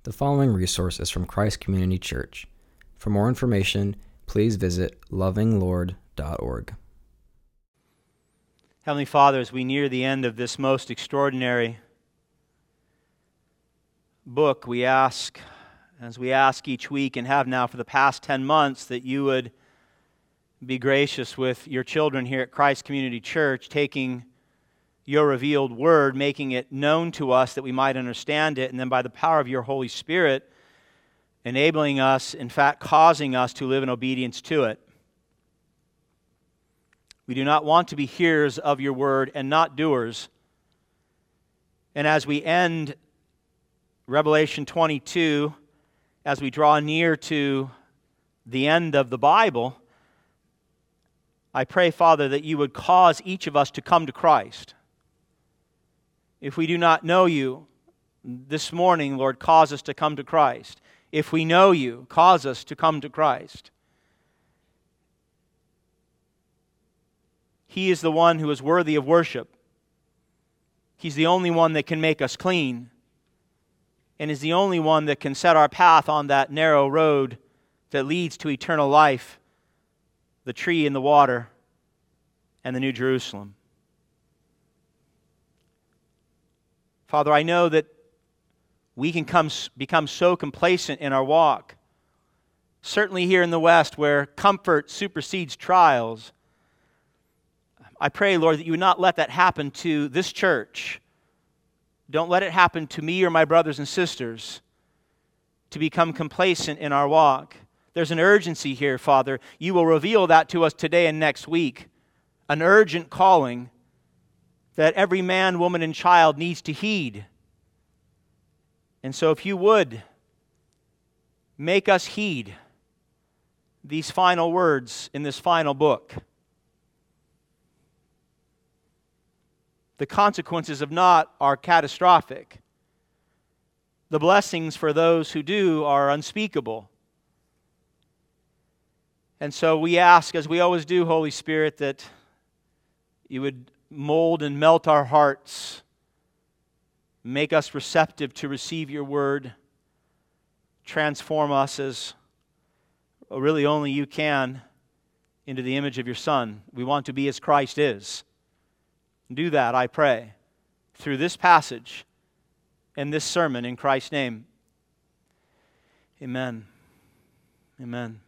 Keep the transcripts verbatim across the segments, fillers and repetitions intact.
The following resource is from Christ Community Church. For more information, please visit loving lord dot org. Heavenly Father, as we near the end of this most extraordinary book, we ask, as we ask each week and have now for the past ten months, that you would be gracious with your children here at Christ Community Church, taking your revealed word, making it known to us that we might understand it, and then by the power of your Holy Spirit, enabling us, in fact, causing us to live in obedience to it. We do not want to be hearers of your word and not doers. And as we end Revelation twenty-two, as we draw near to the end of the Bible, I pray, Father, that you would cause each of us to come to Christ. If we do not know you this morning, Lord, cause us to come to Christ. If we know you, cause us to come to Christ. He is the one who is worthy of worship. He's the only one that can make us clean, and is the only one that can set our path on that narrow road that leads to eternal life, the tree and the water, and the New Jerusalem. Father, I know that we can come, become so complacent in our walk, certainly here in the West where comfort supersedes trials. I pray, Lord, that you would not let that happen to this church. Don't let it happen to me or my brothers and sisters to become complacent in our walk. There's an urgency here, Father. You will reveal that to us today and next week. An urgent calling that every man, woman, and child needs to heed. And so if you would, make us heed these final words in this final book. The consequences of not are catastrophic. The blessings for those who do are unspeakable. And so we ask, as we always do, Holy Spirit, that you would mold and melt our hearts, make us receptive to receive your word, transform us as really only you can into the image of your Son. We want to be as Christ is. Do that, I pray, through this passage and this sermon in Christ's name. Amen. Amen.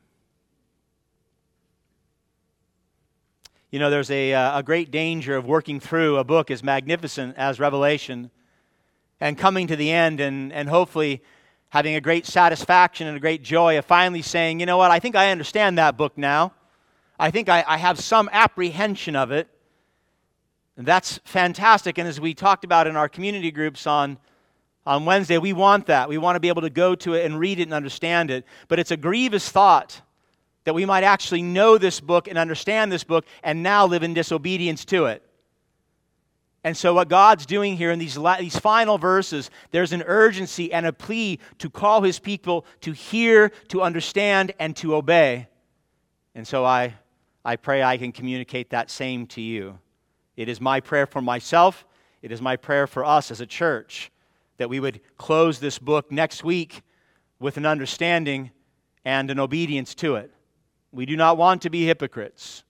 You know, there's a, a great danger of working through a book as magnificent as Revelation and coming to the end and, and hopefully having a great satisfaction and a great joy of finally saying, you know what, I think I understand that book now. I think I, I have some apprehension of it. And that's fantastic. And as we talked about in our community groups on, on Wednesday, we want that. We want to be able to go to it and read it and understand it. But it's a grievous thought that we might actually know this book and understand this book and now live in disobedience to it. And so what God's doing here in these, la- these final verses, there's an urgency and a plea to call His people to hear, to understand, and to obey. And so I, I pray I can communicate that same to you. It is my prayer for myself, it is my prayer for us as a church, that we would close this book next week with an understanding and an obedience to it. We do not want to be hypocrites.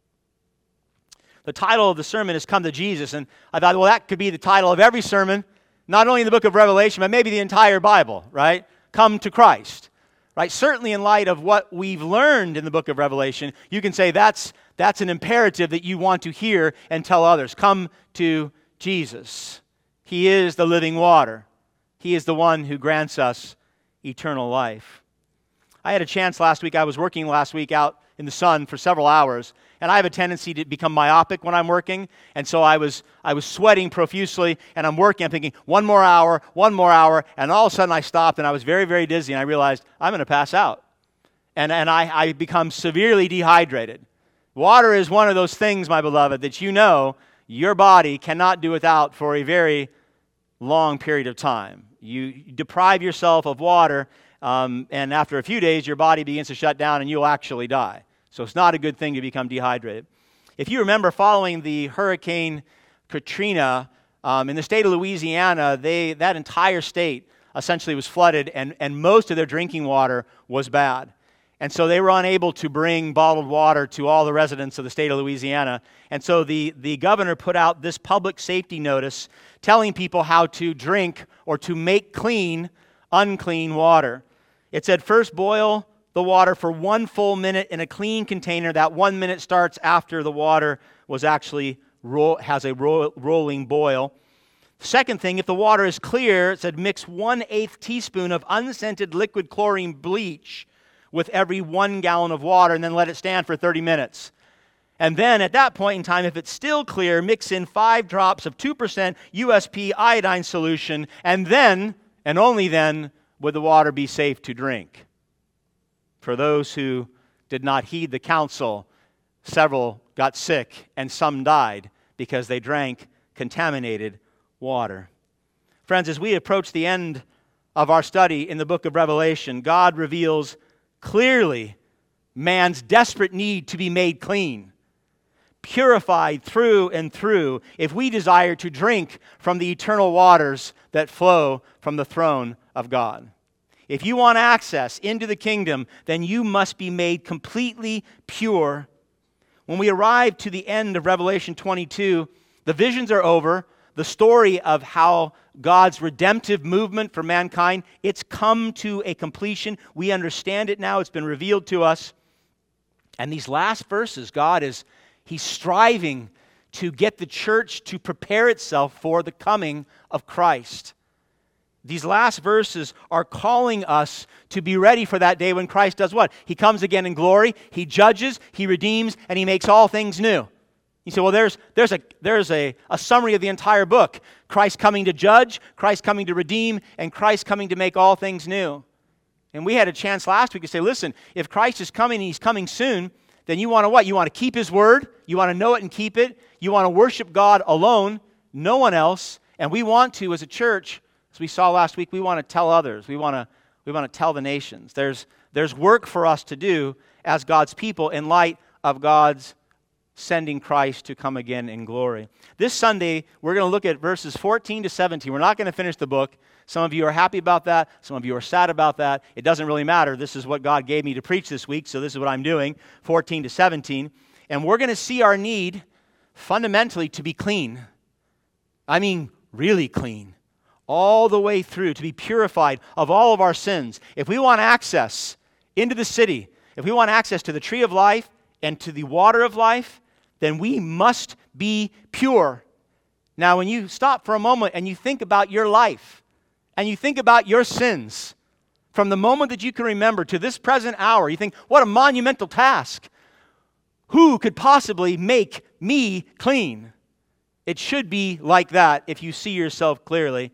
The title of the sermon is Come to Jesus, and I thought, well, that could be the title of every sermon, not only in the book of Revelation, but maybe the entire Bible, right? Come to Christ, right? Certainly in light of what we've learned in the book of Revelation, you can say that's, that's an imperative that you want to hear and tell others. Come to Jesus. He is the living water. He is the one who grants us eternal life. I had a chance last week, I was working last week out in the sun for several hours, and I have a tendency to become myopic when I'm working, and so I was I was sweating profusely, and I'm working, I'm thinking, one more hour, one more hour, and all of a sudden I stopped, and I was very, very dizzy, and I realized, I'm going to pass out. And, and I, I become severely dehydrated. Water is one of those things, my beloved, that you know your body cannot do without for a very long period of time. You deprive yourself of water, Um, and after a few days, your body begins to shut down and you'll actually die. So it's not a good thing to become dehydrated. If you remember following the Hurricane Katrina um, in the state of Louisiana, they that entire state essentially was flooded, and, and most of their drinking water was bad. And so they were unable to bring bottled water to all the residents of the state of Louisiana. And so the, the governor put out this public safety notice telling people how to drink or to make clean unclean water. It said, first boil the water for one full minute in a clean container. That one minute starts after the water was actually roll, has a roll, rolling boil. Second thing, if the water is clear, it said mix one-eighth teaspoon of unscented liquid chlorine bleach with every one gallon of water, and then let it stand for thirty minutes. And then at that point in time, if it's still clear, mix in five drops of two percent U S P iodine solution, and then, and only then, would the water be safe to drink. For those who did not heed the counsel, several got sick and some died because they drank contaminated water. Friends, as we approach the end of our study in the book of Revelation, God reveals clearly man's desperate need to be made clean, purified through and through, if we desire to drink from the eternal waters that flow from the throne of God. If you want access into the kingdom, then you must be made completely pure. When we arrive to the end of Revelation twenty-two, the visions are over. The story of how God's redemptive movement for mankind, it's come to a completion. We understand it now. It's been revealed to us. And these last verses, God is, He's striving to get the church to prepare itself for the coming of Christ. These last verses are calling us to be ready for that day when Christ does what? He comes again in glory, He judges, He redeems, and He makes all things new. You say, well, there's, there's, a, there's a, a summary of the entire book. Christ coming to judge, Christ coming to redeem, and Christ coming to make all things new. And we had a chance last week to say, listen, if Christ is coming and He's coming soon, then you want to what? You want to keep His word, you want to know it and keep it, you want to worship God alone, no one else, and we want to, as a church, as we saw last week, we want to tell others. We want to we want to tell the nations. There's, there's work for us to do as God's people in light of God's sending Christ to come again in glory. This Sunday, we're going to look at verses fourteen to seventeen. We're not going to finish the book. Some of you are happy about that. Some of you are sad about that. It doesn't really matter. This is what God gave me to preach this week, so this is what I'm doing, fourteen to seventeen. And we're going to see our need fundamentally to be clean. I mean, really clean. All the way through, to be purified of all of our sins. If we want access into the city, if we want access to the tree of life and to the water of life, then we must be pure. Now, when you stop for a moment and you think about your life, and you think about your sins, from the moment that you can remember to this present hour, you think, what a monumental task. Who could possibly make me clean? It should be like that if you see yourself clearly.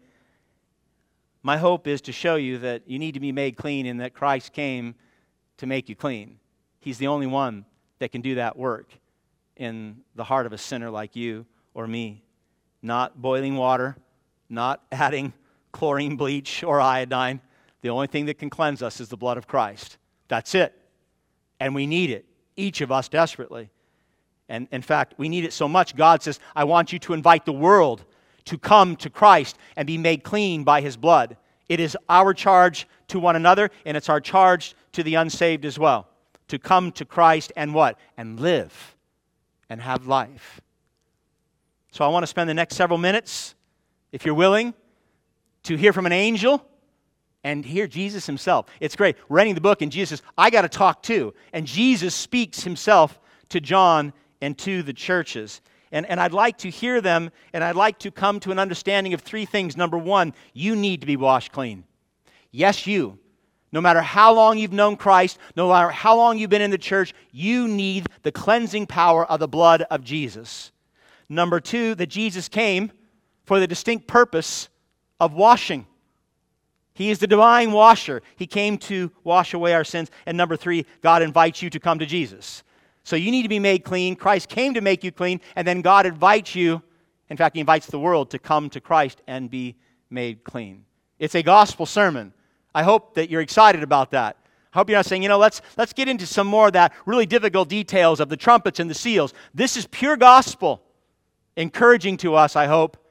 My hope is to show you that you need to be made clean and that Christ came to make you clean. He's the only one that can do that work in the heart of a sinner like you or me. Not boiling water, not adding chlorine bleach or iodine. The only thing that can cleanse us is the blood of Christ. That's it. And we need it, each of us desperately. And in fact, we need it so much, God says, I want you to invite the world to come to Christ and be made clean by His blood. It is our charge to one another, and it's our charge to the unsaved as well, to come to Christ and what? And live and have life. So I want to spend the next several minutes, if you're willing, to hear from an angel and hear Jesus Himself. It's great. We're reading the book, and Jesus says, I got to talk too. And Jesus speaks Himself to John and to the churches. And, and I'd like to hear them, and I'd like to come to an understanding of three things. Number one, you need to be washed clean. Yes, you. No matter how long you've known Christ, no matter how long you've been in the church, you need the cleansing power of the blood of Jesus. Number two, that Jesus came for the distinct purpose of washing. He is the divine washer. He came to wash away our sins. And number three, God invites you to come to Jesus. So you need to be made clean. Christ came to make you clean, and then God invites you, in fact, He invites the world to come to Christ and be made clean. It's a gospel sermon. I hope that you're excited about that. I hope you're not saying, you know, let's, let's get into some more of that really difficult details of the trumpets and the seals. This is pure gospel, encouraging to us, I hope,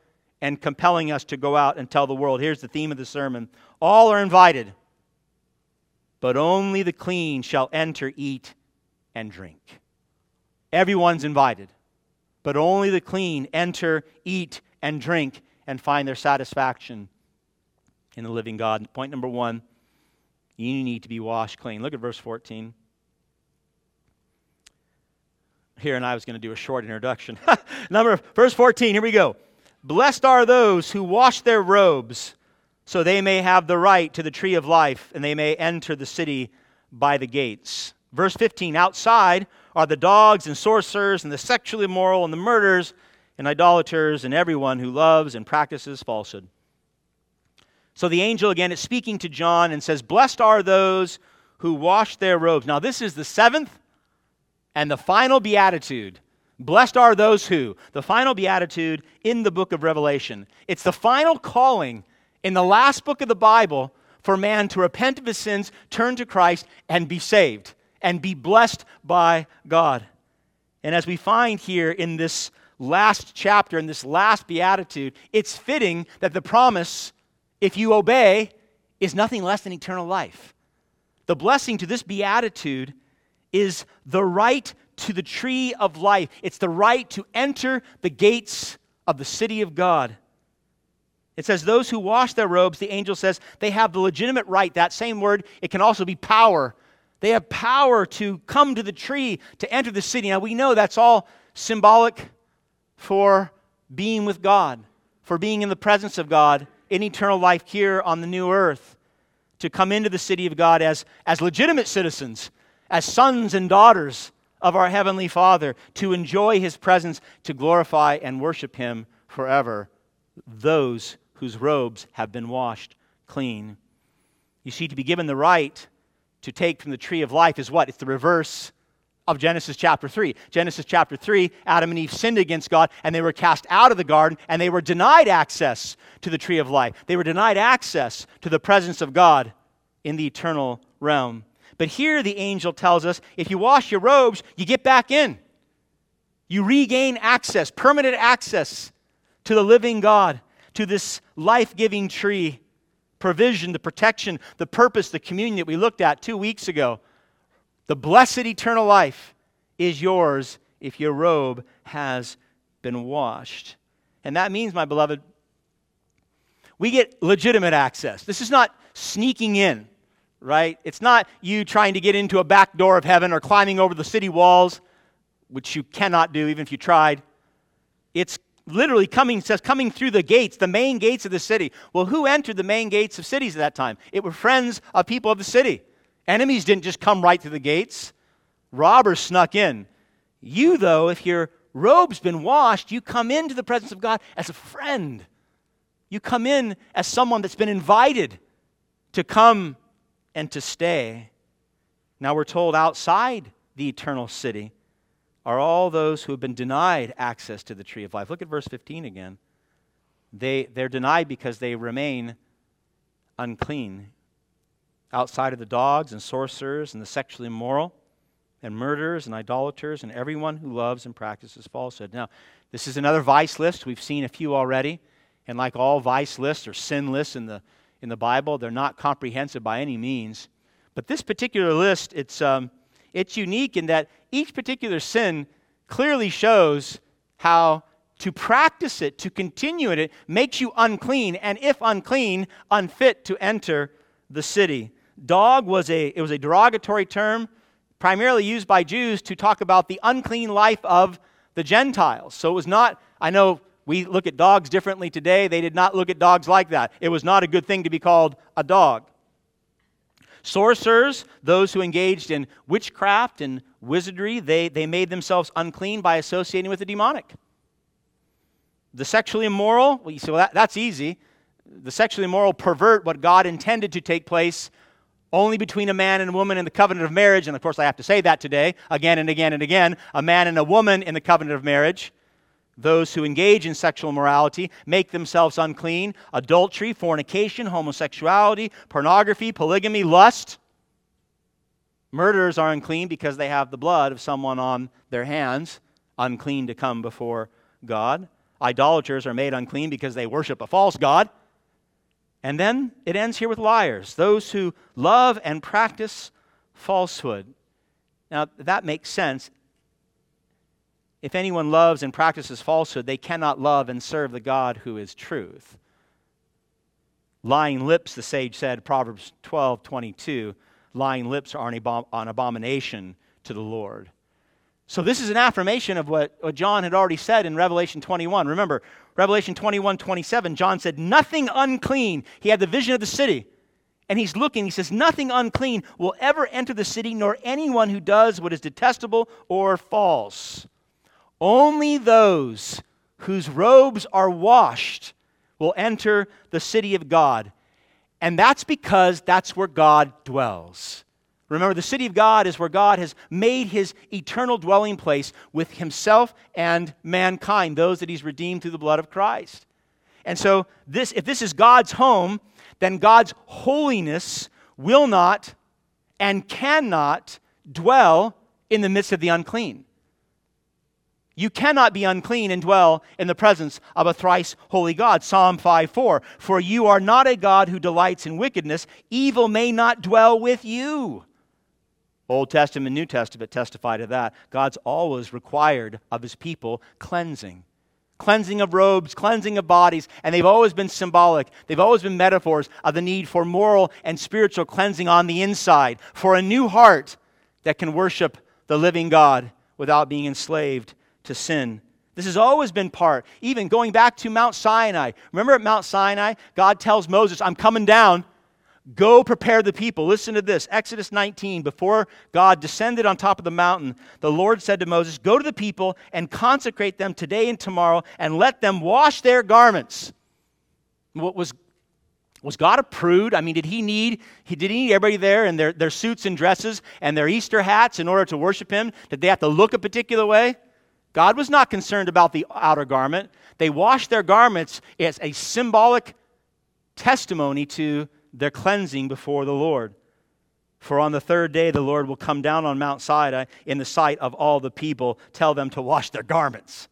and compelling us to go out and tell the world. Here's the theme of the sermon. All are invited, but only the clean shall enter, eat, and drink. Everyone's invited, but only the clean enter, eat, and drink, and find their satisfaction in the living God. Point number one, you need to be washed clean. Look at verse fourteen. Here, and I was going to do a short introduction. Number verse fourteen, here we go. Blessed are those who wash their robes, so they may have the right to the tree of life, and they may enter the city by the gates. Verse fifteen, outside are the dogs and sorcerers and the sexually immoral and the murderers and idolaters and everyone who loves and practices falsehood. So the angel again is speaking to John and says, blessed are those who wash their robes. Now this is the seventh and the final beatitude. Blessed are those who, the final beatitude in the book of Revelation. It's the final calling in the last book of the Bible for man to repent of his sins, turn to Christ, and be saved, and be blessed by God. And as we find here in this last chapter, in this last beatitude, it's fitting that the promise, if you obey, is nothing less than eternal life. The blessing to this beatitude is the right to the tree of life. It's the right to enter the gates of the city of God. It says, those who wash their robes, the angel says, they have the legitimate right. That same word, it can also be power. They have power to come to the tree, to enter the city. Now we know that's all symbolic for being with God, for being in the presence of God in eternal life here on the new earth, to come into the city of God as, as legitimate citizens, as sons and daughters of our Heavenly Father, to enjoy His presence, to glorify and worship Him forever, those whose robes have been washed clean. You see, to be given the right to take from the tree of life is what? It's the reverse of Genesis chapter three. Genesis chapter three, Adam and Eve sinned against God, and they were cast out of the garden, and they were denied access to the tree of life. They were denied access to the presence of God in the eternal realm. But here the angel tells us, if you wash your robes, you get back in. You regain access, permanent access to the living God, to this life-giving tree, provision, the protection, the purpose, the communion that we looked at two weeks ago. The blessed eternal life is yours if your robe has been washed. And that means, my beloved, we get legitimate access. This is not sneaking in, right? It's not you trying to get into a back door of heaven or climbing over the city walls, which you cannot do even if you tried. It's literally coming, it says coming through the gates, the main gates of the city. Well, who entered the main gates of cities at that time? It were friends of people of the city. Enemies didn't just come right through the gates. Robbers snuck in. You, though, if your robe's been washed, you come into the presence of God as a friend. You come in as someone that's been invited to come and to stay. Now we're told outside the eternal city are all those who have been denied access to the tree of life. Look at verse fifteen again. They, they're denied because they remain unclean. Outside of the dogs and sorcerers and the sexually immoral and murderers and idolaters and everyone who loves and practices falsehood. Now, this is another vice list. We've seen a few already. And like all vice lists or sin lists in the, in the Bible, they're not comprehensive by any means. But this particular list, it's, um, it's unique in that each particular sin clearly shows how to practice it, to continue in it, makes you unclean, and if unclean, unfit to enter the city. Dog was a it was a derogatory term, primarily used by Jews to talk about the unclean life of the Gentiles. So it was not, I know we look at dogs differently today. They did not look at dogs like that. It was not a good thing to be called a dog. Sorcerers, those who engaged in witchcraft and wizardry, they, they made themselves unclean by associating with the demonic. The sexually immoral, well, you say, well, that, that's easy. The sexually immoral pervert what God intended to take place only between a man and a woman in the covenant of marriage. And of course, I have to say that today, again and again and again. A man and a woman in the covenant of marriage. Those who engage in sexual immorality make themselves unclean. Adultery, fornication, homosexuality, pornography, polygamy, lust. Murderers are unclean because they have the blood of someone on their hands, unclean to come before God. Idolaters are made unclean because they worship a false god. And then it ends here with liars, those who love and practice falsehood. Now, that makes sense. If anyone loves and practices falsehood, they cannot love and serve the God who is truth. Lying lips, the sage said, Proverbs twelve twenty-two, lying lips are an, abom- an abomination to the Lord. So this is an affirmation of what, what John had already said in Revelation twenty-one. Remember, Revelation twenty-one twenty-seven, John said, nothing unclean. He had the vision of the city. And he's looking, he says, nothing unclean will ever enter the city, nor anyone who does what is detestable or false. Only those whose robes are washed will enter the city of God. And that's because that's where God dwells. Remember, the city of God is where God has made his eternal dwelling place with himself and mankind, those that he's redeemed through the blood of Christ. And so this, if this is God's home, then God's holiness will not and cannot dwell in the midst of the unclean. You cannot be unclean and dwell in the presence of a thrice holy God. Psalm five four, for you are not a God who delights in wickedness. Evil may not dwell with you. Old Testament, New Testament testify to that. God's always required of his people cleansing. Cleansing of robes, cleansing of bodies, and they've always been symbolic. They've always been metaphors of the need for moral and spiritual cleansing on the inside, for a new heart that can worship the living God without being enslaved to sin. This has always been part, even going back to Mount Sinai. Remember at Mount Sinai, God tells Moses, I'm coming down. Go prepare the people. Listen to this. Exodus nineteen, before God descended on top of the mountain, the Lord said to Moses, go to the people and consecrate them today and tomorrow and let them wash their garments. What was Was God a prude? I mean, did he need, he, did he need everybody there in their, their suits and dresses and their Easter hats in order to worship him? Did they have to look a particular way? God was not concerned about the outer garment. They washed their garments as a symbolic testimony to their cleansing before the Lord. For on the third day the Lord will come down on Mount Sinai in the sight of all the people, tell them to wash their garments.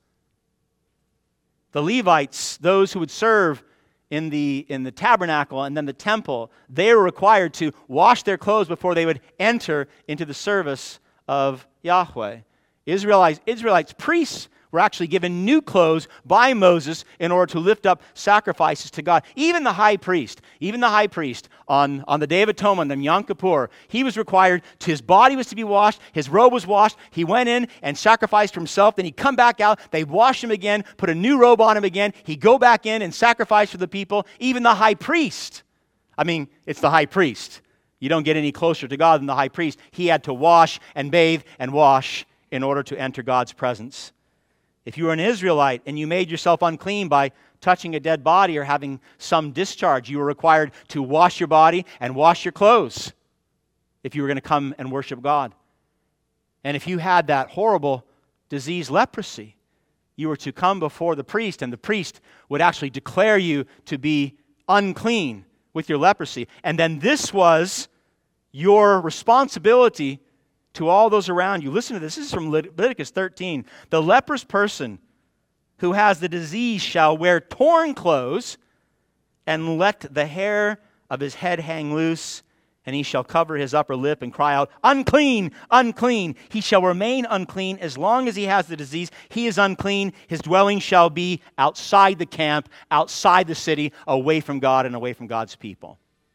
The Levites, those who would serve in the, in the tabernacle and then the temple, they were required to wash their clothes before they would enter into the service of Yahweh. Israelites, Israelites, priests were actually given new clothes by Moses in order to lift up sacrifices to God. Even the high priest, even the high priest on, on the Day of Atonement, on Yom Kippur, he was required, to, his body was to be washed, his robe was washed, he went in and sacrificed for himself, then he'd come back out, they'd wash him again, put a new robe on him again, he'd go back in and sacrifice for the people. Even the high priest, I mean, it's the high priest. You don't get any closer to God than the high priest. He had to wash and bathe and wash in order to enter God's presence. If you were an Israelite and you made yourself unclean by touching a dead body or having some discharge, you were required to wash your body and wash your clothes if you were going to come and worship God. And if you had that horrible disease, leprosy, you were to come before the priest, and the priest would actually declare you to be unclean with your leprosy. And then this was your responsibility to all those around you. Listen to this. This is from Leviticus thirteen. The leprous person who has the disease shall wear torn clothes and let the hair of his head hang loose, and he shall cover his upper lip and cry out, unclean, unclean. He shall remain unclean as long as he has the disease. He is unclean. His dwelling shall be outside the camp, outside the city, away from God and away from God's people.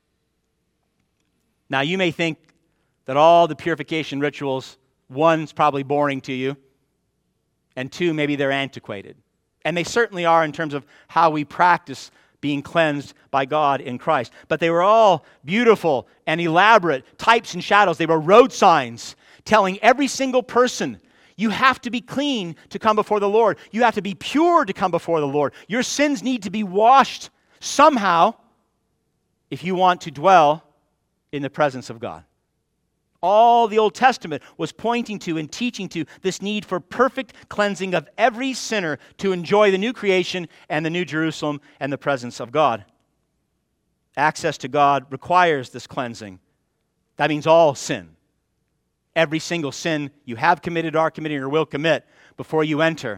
Now you may think that all the purification rituals, one's probably boring to you, and two, maybe they're antiquated. And they certainly are in terms of how we practice being cleansed by God in Christ. But they were all beautiful and elaborate types and shadows. They were road signs telling every single person, you have to be clean to come before the Lord. You have to be pure to come before the Lord. Your sins need to be washed somehow if you want to dwell in the presence of God. All the Old Testament was pointing to and teaching to this need for perfect cleansing of every sinner to enjoy the new creation and the new Jerusalem and the presence of God. Access to God requires this cleansing. That means all sin. Every single sin you have committed, are committing, or will commit before you enter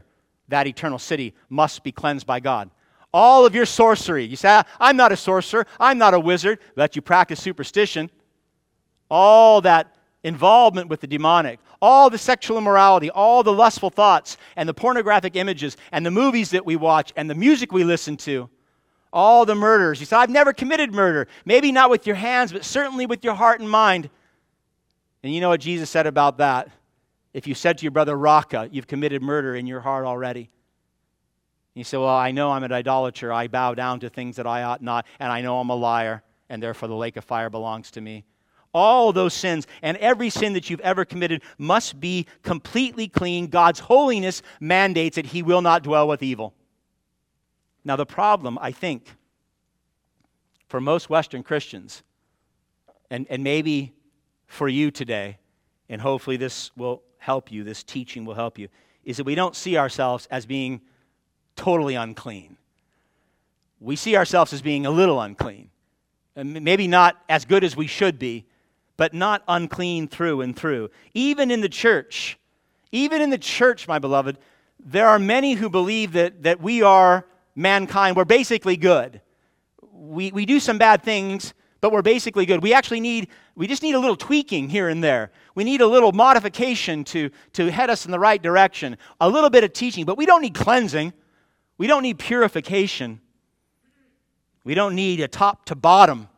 that eternal city must be cleansed by God. All of your sorcery. You say, I'm not a sorcerer. I'm not a wizard. Let you practice superstition. All that involvement with the demonic, all the sexual immorality, all the lustful thoughts, and the pornographic images, and the movies that we watch, and the music we listen to, all the murders. You say, I've never committed murder. Maybe not with your hands, but certainly with your heart and mind. And you know what Jesus said about that? If you said to your brother, Raka, you've committed murder in your heart already. You say, well, I know I'm an idolater. I bow down to things that I ought not, and I know I'm a liar, and therefore the lake of fire belongs to me. All those sins and every sin that you've ever committed must be completely clean. God's holiness mandates that He will not dwell with evil. Now the problem, I think, for most Western Christians, and, and maybe for you today, and hopefully this will help you, this teaching will help you, is that we don't see ourselves as being totally unclean. We see ourselves as being a little unclean. And maybe not as good as we should be, but not unclean through and through. Even in the church, even in the church, my beloved, there are many who believe that, that we are mankind. We're basically good. We, we do some bad things, but we're basically good. We actually need, we just need a little tweaking here and there. We need a little modification to, to head us in the right direction. A little bit of teaching, but we don't need cleansing. We don't need purification. We don't need a top to bottom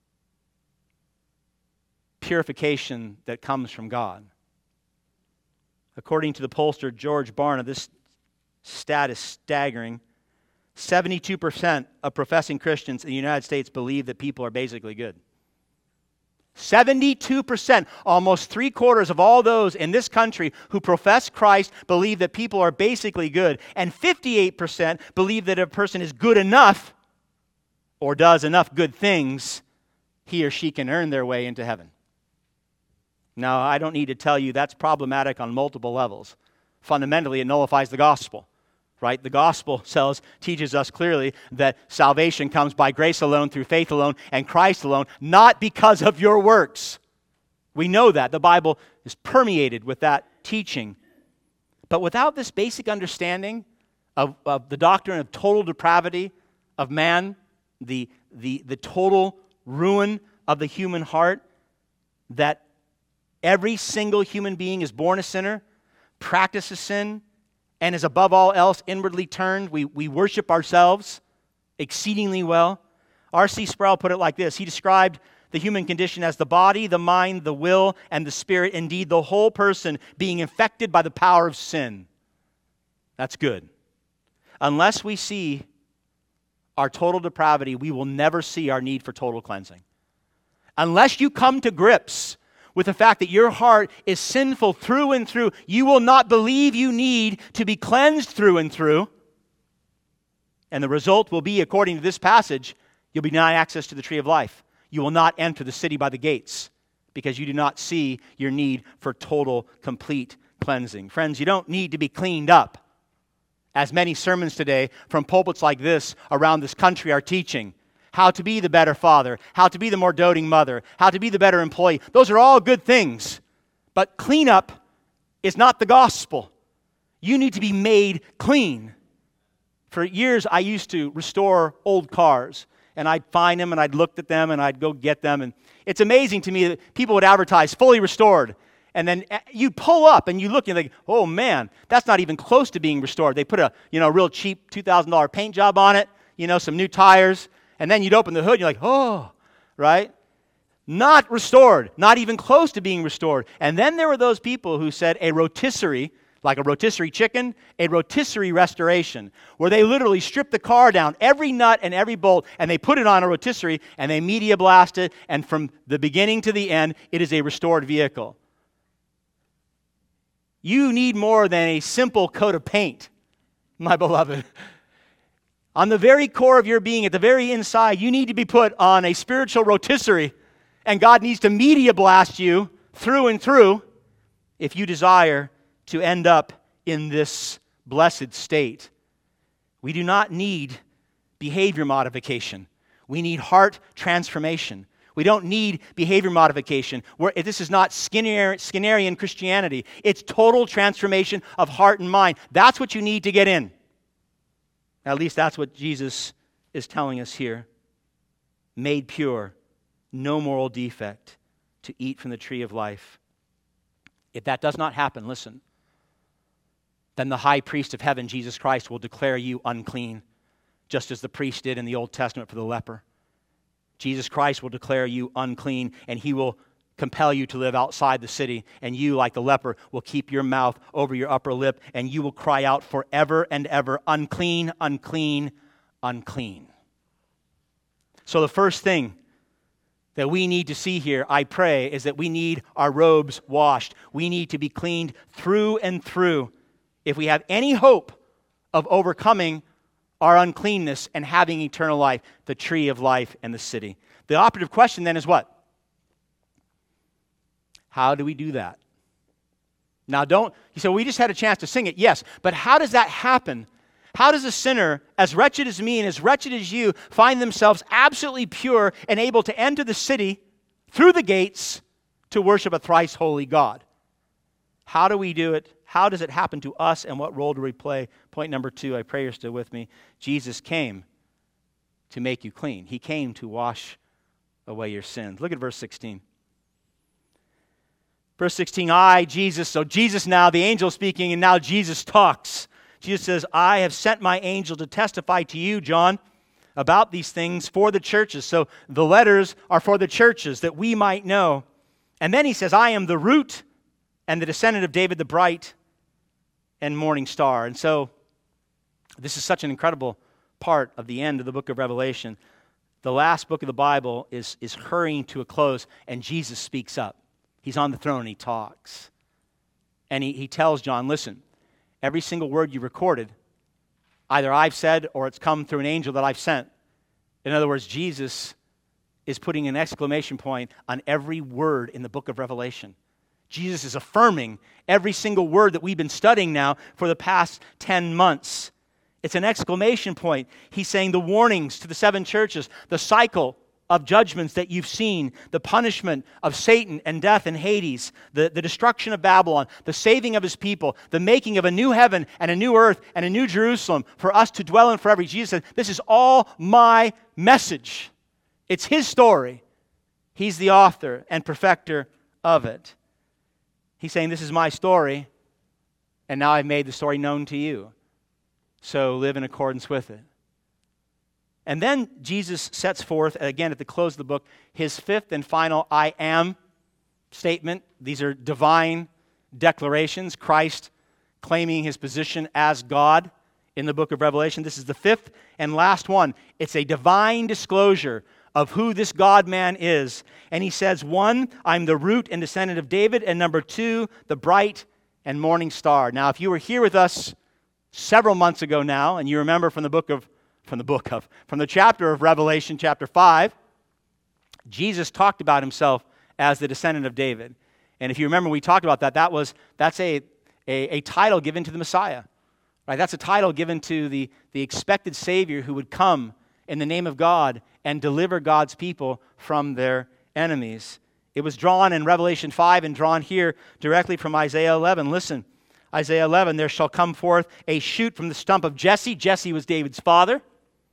purification that comes from God. According to the pollster George Barna, this stat is staggering. seventy-two percent of professing Christians in the United States believe that people are basically good. seventy-two percent, almost three quarters of all those in this country who profess Christ believe that people are basically good. And fifty-eight percent believe that a person is good enough or does enough good things, he or she can earn their way into heaven. Now, I don't need to tell you that's problematic on multiple levels. Fundamentally, it nullifies the gospel, right? The gospel tells, teaches us clearly that salvation comes by grace alone, through faith alone, and Christ alone, not because of your works. We know that. The Bible is permeated with that teaching. But without this basic understanding of, of the doctrine of total depravity of man, the, the, the total ruin of the human heart, that every single human being is born a sinner, practices sin, and is above all else inwardly turned. We, we worship ourselves exceedingly well. R C Sproul put it like this. He described the human condition as the body, the mind, the will, and the spirit, indeed the whole person being infected by the power of sin. That's good. Unless we see our total depravity, we will never see our need for total cleansing. Unless you come to grips with the fact that your heart is sinful through and through, you will not believe you need to be cleansed through and through. And the result will be, according to this passage, you'll be denied access to the tree of life. You will not enter the city by the gates because you do not see your need for total, complete cleansing. Friends, you don't need to be cleaned up, as many sermons today from pulpits like this around this country are teaching. How to be the better father, how to be the more doting mother, how to be the better employee. Those are all good things. But cleanup is not the gospel. You need to be made clean. For years, I used to restore old cars. And I'd find them, and I'd look at them, and I'd go get them. And it's amazing to me that people would advertise fully restored. And then you pull up, and you look, and you think, oh, man, that's not even close to being restored. They put a you know real cheap two thousand dollars paint job on it, you know, some new tires. And then you'd open the hood, and you're like, oh, right? Not restored, not even close to being restored. And then there were those people who said a rotisserie, like a rotisserie chicken, a rotisserie restoration, where they literally strip the car down, every nut and every bolt, and they put it on a rotisserie, and they media blast it, and from the beginning to the end, it is a restored vehicle. You need more than a simple coat of paint, my beloved. On the very core of your being, at the very inside, you need to be put on a spiritual rotisserie, and God needs to media blast you through and through if you desire to end up in this blessed state. We do not need behavior modification. We need heart transformation. We don't need behavior modification. We're, this is not Skinner, Skinnerian Christianity. It's total transformation of heart and mind. That's what you need to get in. At least that's what Jesus is telling us here. Made pure, no moral defect, to eat from the tree of life. If that does not happen, listen, then the high priest of heaven, Jesus Christ, will declare you unclean, just as the priest did in the Old Testament for the leper. Jesus Christ will declare you unclean, and he will compel you to live outside the city, and you, like the leper, will keep your mouth over your upper lip, and you will cry out forever and ever, unclean, unclean, unclean. So the first thing that we need to see here, I pray, is that we need our robes washed. We need to be cleaned through and through if we have any hope of overcoming our uncleanness and having eternal life, the tree of life and the city. The operative question then is what? How do we do that? Now don't, you say, well, we just had a chance to sing it. Yes, but how does that happen? How does a sinner, as wretched as me and as wretched as you, find themselves absolutely pure and able to enter the city through the gates to worship a thrice holy God? How do we do it? How does it happen to us, and what role do we play? Point number two, I pray you're still with me. Jesus came to make you clean. He came to wash away your sins. Look at verse sixteen. Verse sixteen, I, Jesus, so Jesus now, the angel speaking, and now Jesus talks. Jesus says, I have sent my angel to testify to you, John, about these things for the churches. So the letters are for the churches, that we might know. And then he says, I am the root and the descendant of David the bright and morning star. And so this is such an incredible part of the end of the book of Revelation. The last book of the Bible is, is hurrying to a close, and Jesus speaks up. He's on the throne and he talks. And he, he tells John, listen, every single word you recorded, either I've said or it's come through an angel that I've sent. In other words, Jesus is putting an exclamation point on every word in the book of Revelation. Jesus is affirming every single word that we've been studying now for the past ten months. It's an exclamation point. He's saying the warnings to the seven churches, the cycle of judgments that you've seen, the punishment of Satan and death and Hades, the, the destruction of Babylon, the saving of his people, the making of a new heaven and a new earth and a new Jerusalem for us to dwell in forever. Jesus said, this is all my message. It's his story. He's the author and perfecter of it. He's saying, this is my story, and now I've made the story known to you. So live in accordance with it. And then Jesus sets forth, again at the close of the book, his fifth and final I am statement. These are divine declarations. Christ claiming his position as God in the book of Revelation. This is the fifth and last one. It's a divine disclosure of who this God-man is. And he says, one, I'm the root and descendant of David, and number two, the bright and morning star. Now, if you were here with us several months ago now, and you remember from the book of, from the book of, from the chapter of Revelation, chapter five, Jesus talked about himself as the descendant of David. And if you remember, we talked about that. That was, that's a, a, a title given to the Messiah. Right? That's a title given to the, the expected Savior who would come in the name of God and deliver God's people from their enemies. It was drawn in Revelation five and drawn here directly from Isaiah eleven. Listen, Isaiah eleven, there shall come forth a shoot from the stump of Jesse. Jesse was David's father.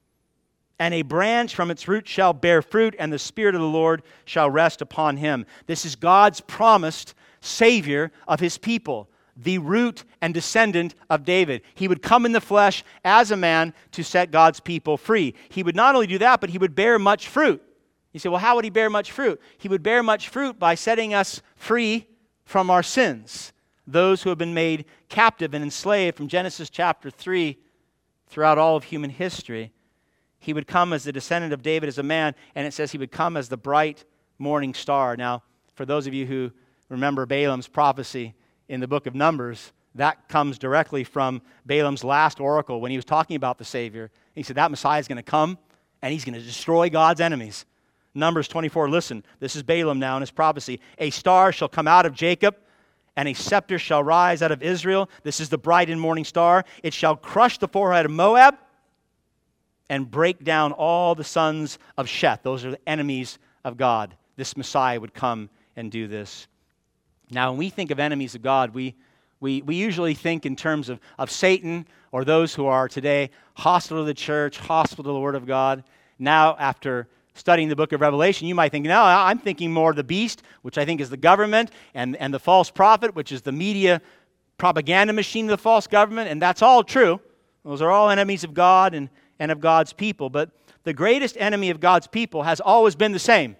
And a branch from its root shall bear fruit, and the Spirit of the Lord shall rest upon him. This is God's promised Savior of his people, the root and descendant of David. He would come in the flesh as a man to set God's people free. He would not only do that, but he would bear much fruit. You say, well, how would he bear much fruit? He would bear much fruit by setting us free from our sins, those who have been made captive and enslaved from Genesis chapter three throughout all of human history. He would come as the descendant of David as a man, and it says he would come as the bright morning star. Now, for those of you who remember Balaam's prophecy in the book of Numbers, that comes directly from Balaam's last oracle when he was talking about the Savior. He said that Messiah is going to come and he's going to destroy God's enemies. Numbers twenty-four, listen, this is Balaam now in his prophecy. A star shall come out of Jacob and a scepter shall rise out of Israel. This is the bright and morning star. It shall crush the forehead of Moab and break down all the sons of Sheth. Those are the enemies of God. This Messiah would come and do this. Now, when we think of enemies of God, we we, we usually think in terms of, of Satan or those who are today hostile to the church, hostile to the Word of God. Now, after studying the book of Revelation, you might think, no, I'm thinking more of the beast, which I think is the government, and, and the false prophet, which is the media propaganda machine of the false government, and that's all true. Those are all enemies of God and, and of God's people. But the greatest enemy of God's people has always been the same.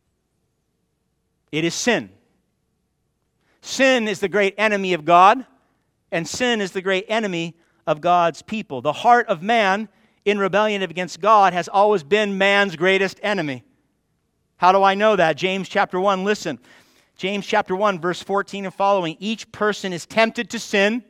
It is sin. Sin is the great enemy of God, and sin is the great enemy of God's people. The heart of man in rebellion against God has always been man's greatest enemy. How do I know that? James chapter one, listen. James chapter one, verse fourteen and following. Each person is tempted to sin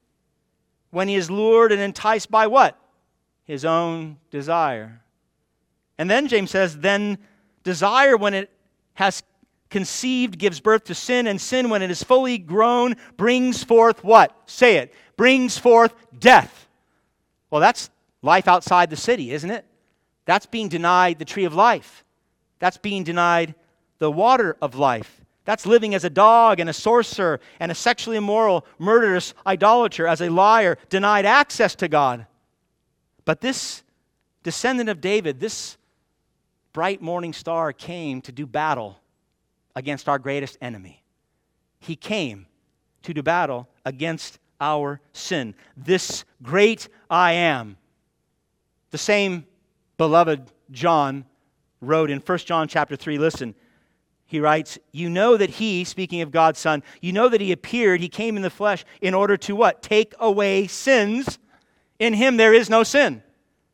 when he is lured and enticed by what? His own desire. And then James says, then desire, when it has conceived, gives birth to sin, and sin, when it is fully grown, brings forth what? Say it. Brings forth death. Well, that's life outside the city, isn't it? That's being denied the tree of life. That's being denied the water of life. That's living as a dog and a sorcerer and a sexually immoral, murderous idolater, as a liar, denied access to God. But this descendant of David, this bright morning star, came to do battle against our greatest enemy. He came to do battle against our sin. This great I am. The same beloved John wrote in First John chapter three, listen, he writes, you know that he, speaking of God's Son, you know that he appeared, he came in the flesh in order to what? Take away sins. In him there is no sin.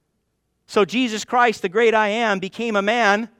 So Jesus Christ, the great I am, became a man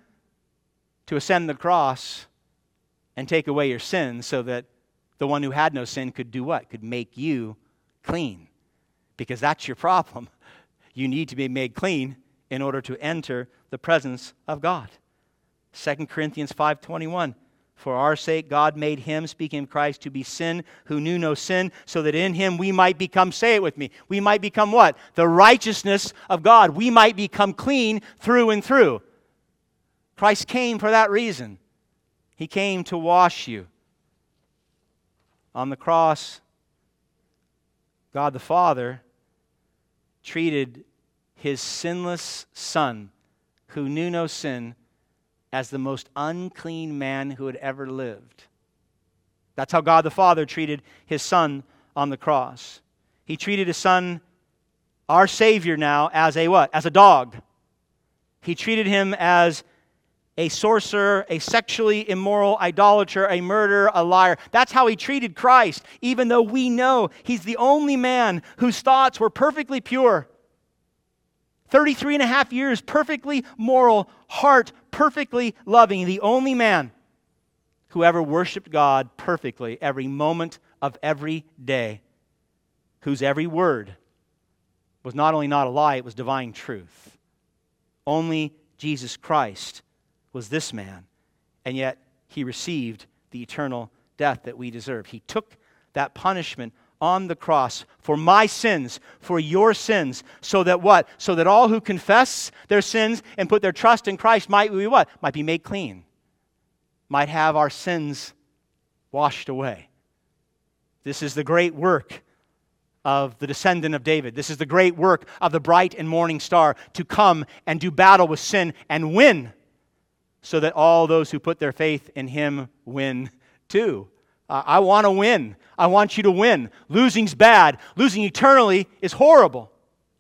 to ascend the cross and take away your sins so that the one who had no sin could do what? Could make you clean. Because that's your problem. You need to be made clean in order to enter the presence of God. Second Corinthians five twenty-one, for our sake God made him, speaking of Christ, to be sin who knew no sin, so that in him we might become, say it with me, we might become what? The righteousness of God. We might become clean through and through. Christ came for that reason. He came to wash you. On the cross, God the Father treated his sinless Son, who knew no sin, as the most unclean man who had ever lived. That's how God the Father treated his Son on the cross. He treated his Son, our Savior now, as a what? As a dog. He treated him as a sorcerer, a sexually immoral idolater, a murderer, a liar. That's how he treated Christ, even though we know he's the only man whose thoughts were perfectly pure. thirty-three and a half years, perfectly moral, heart perfectly loving, the only man who ever worshiped God perfectly every moment of every day, whose every word was not only not a lie, it was divine truth. Only Jesus Christ was this man, and yet he received the eternal death that we deserve. He took that punishment on the cross for my sins, for your sins, so that what? So that all who confess their sins and put their trust in Christ might be what? Might be made clean. Might have our sins washed away. This is the great work of the descendant of David. This is the great work of the bright and morning star, to come and do battle with sin and win, so that all those who put their faith in him win too. Uh, I want to win. I want you to win. Losing's bad. Losing eternally is horrible.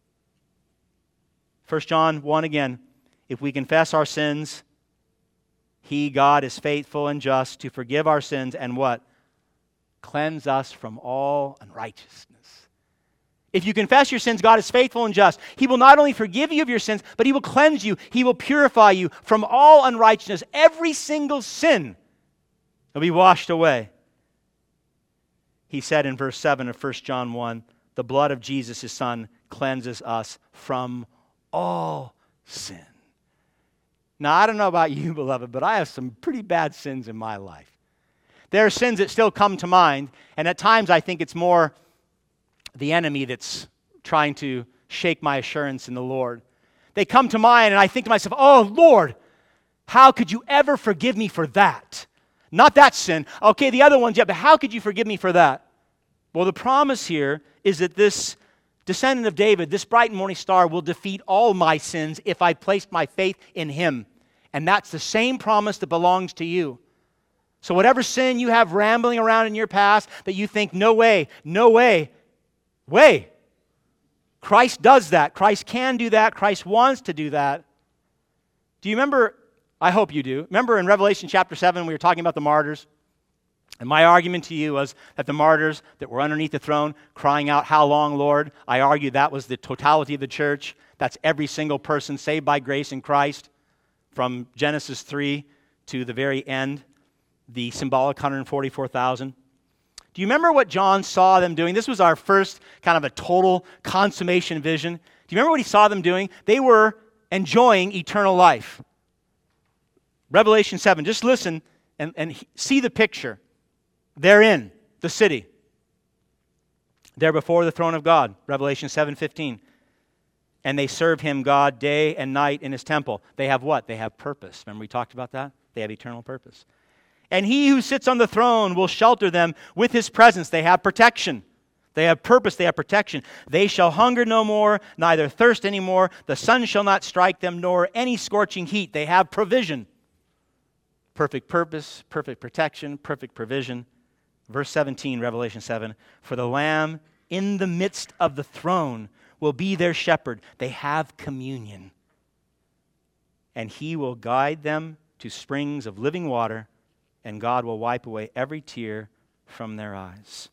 First John one again. If we confess our sins, he, God, is faithful and just to forgive our sins and what? Cleanse us from all unrighteousness. If you confess your sins, God is faithful and just. He will not only forgive you of your sins, but he will cleanse you. He will purify you from all unrighteousness. Every single sin will be washed away. He said in verse seven of First John one, the blood of Jesus, his Son, cleanses us from all sin. Now, I don't know about you, beloved, but I have some pretty bad sins in my life. There are sins that still come to mind, and at times I think it's more the enemy that's trying to shake my assurance in the Lord. They come to mind, and I think to myself, oh, Lord, How could you ever forgive me for that? Not that sin. Okay, the other ones, yeah, but how could you forgive me for that? Well, the promise here is that this descendant of David, this bright and morning star, will defeat all my sins if I placed my faith in him. And that's the same promise that belongs to you. So whatever sin you have rambling around in your past that you think, no way, no way, way. Christ does that. Christ can do that. Christ wants to do that. Do you remember, I hope you do, remember in Revelation chapter seven we were talking about the martyrs? And my argument to you was that the martyrs that were underneath the throne crying out, "How long, Lord?" I argued that was the totality of the church. That's every single person saved by grace in Christ from Genesis three to the very end, the symbolic one hundred forty-four thousand. Do you remember what John saw them doing? This was our first kind of a total consummation vision. Do you remember what he saw them doing? They were enjoying eternal life. Revelation seven, just listen and, and see the picture. They're in the city. They're before the throne of God, Revelation seven fifteen. And they serve him, God, day and night in his temple. They have what? They have purpose. Remember we talked about that? They have eternal purpose. And he who sits on the throne will shelter them with his presence. They have protection. They have purpose. They have protection. They shall hunger no more, neither thirst any more. The sun shall not strike them, nor any scorching heat. They have provision. Perfect purpose, perfect protection, perfect provision. Verse seventeen, Revelation seven, for the Lamb in the midst of the throne will be their shepherd. They have communion. And he will guide them to springs of living water, and God will wipe away every tear from their eyes.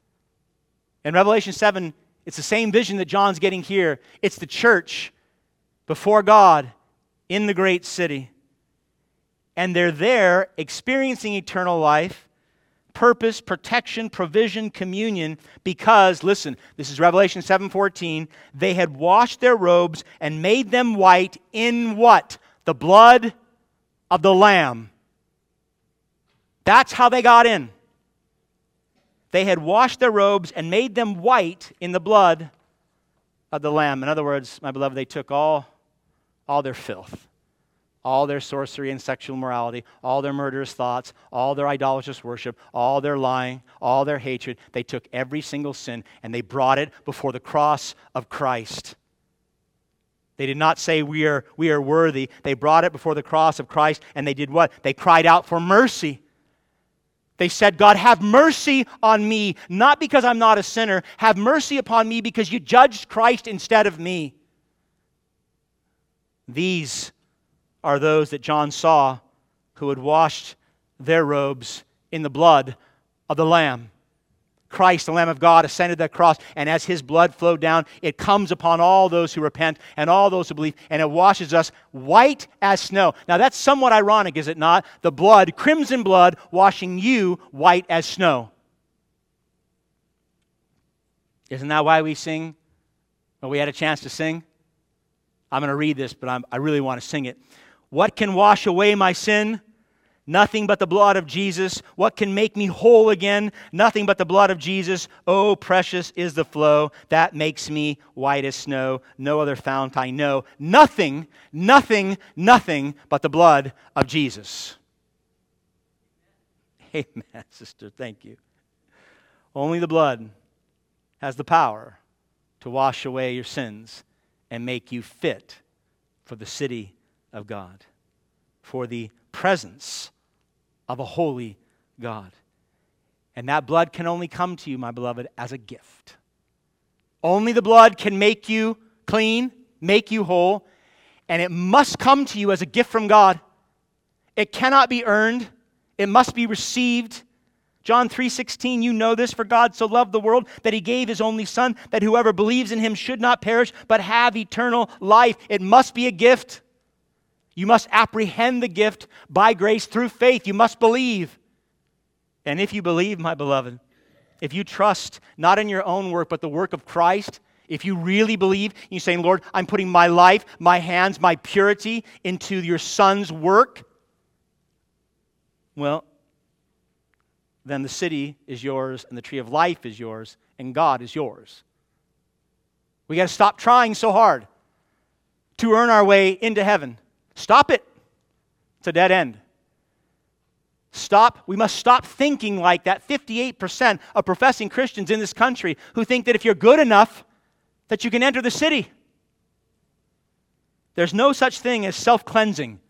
In Revelation seven, it's the same vision that John's getting here. It's the church before God in the great city. And they're there experiencing eternal life, purpose, protection, provision, communion, because, listen, this is Revelation seven fourteen, they had washed their robes and made them white in what? The blood of the Lamb. That's how they got in. They had washed their robes and made them white in the blood of the Lamb. In other words, my beloved, they took all, all their filth, all their sorcery and sexual immorality, all their murderous thoughts, all their idolatrous worship, all their lying, all their hatred. They took every single sin and they brought it before the cross of Christ. They did not say we are, we are worthy. They brought it before the cross of Christ, and they did what? They cried out for mercy. They said, God, have mercy on me, not because I'm not a sinner. Have mercy upon me because you judged Christ instead of me. These are those that John saw who had washed their robes in the blood of the Lamb. Christ, the Lamb of God, ascended that cross, and as his blood flowed down, it comes upon all those who repent and all those who believe, and it washes us white as snow. Now that's somewhat ironic, is it not? The blood, crimson blood, washing you white as snow. Isn't that why we sing? Well, we had a chance to sing. I'm going to read this, but I'm, I really want to sing it. What can wash away my sin? Nothing but the blood of Jesus. What can make me whole again? Nothing but the blood of Jesus. Oh, precious is the flow that makes me white as snow. No other fount I know. Nothing, nothing, nothing but the blood of Jesus. Amen, sister. Thank you. Only the blood has the power to wash away your sins and make you fit for the city of God, for the presence of a holy God. And that blood can only come to you, my beloved, as a gift. Only the blood can make you clean, make you whole, and it must come to you as a gift from God. It cannot be earned. It must be received. John three sixteen, you know this, for God so loved the world that he gave his only Son, that whoever believes in him should not perish, but have eternal life. It must be a gift. You must apprehend the gift by grace through faith. You must believe. And if you believe, my beloved, if you trust not in your own work, but the work of Christ, if you really believe, you're saying, Lord, I'm putting my life, my hands, my purity into your Son's work, well, then the city is yours, and the tree of life is yours, and God is yours. We got to stop trying so hard to earn our way into heaven. Stop it. It's a dead end. Stop. We must stop thinking like that fifty-eight percent of professing Christians in this country who think that if you're good enough, that you can enter the city. There's no such thing as self-cleansing.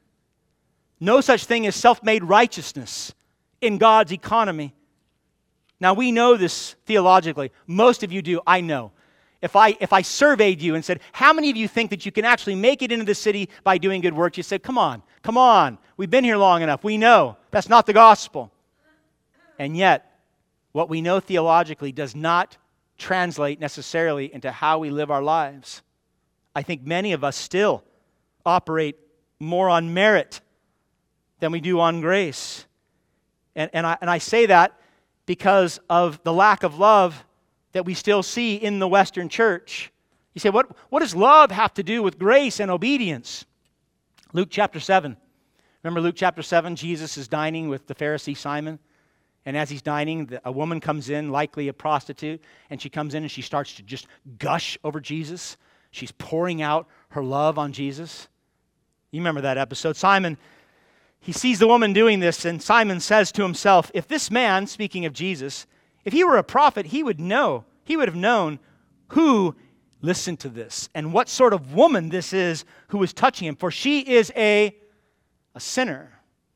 No such thing as self-made righteousness in God's economy. Now, we know this theologically. Most of you do. I know. If I if I surveyed you and said, how many of you think that you can actually make it into the city by doing good works? You said, come on, come on. We've been here long enough. We know. That's not the gospel. And yet, what we know theologically does not translate necessarily into how we live our lives. I think many of us still operate more on merit than we do on grace. And, and, I, and I say that because of the lack of love that we still see in the Western church. You say, what, what does love have to do with grace and obedience? Luke chapter seven. Remember Luke chapter seven? Jesus is dining with the Pharisee Simon. And as he's dining, the, a woman comes in, likely a prostitute, and she comes in and she starts to just gush over Jesus. She's pouring out her love on Jesus. You remember that episode. Simon, he sees the woman doing this, and Simon says to himself, if this man, speaking of Jesus, if he were a prophet, he would know, he would have known who, listen to this, and what sort of woman this is who is touching him, for she is a, a sinner.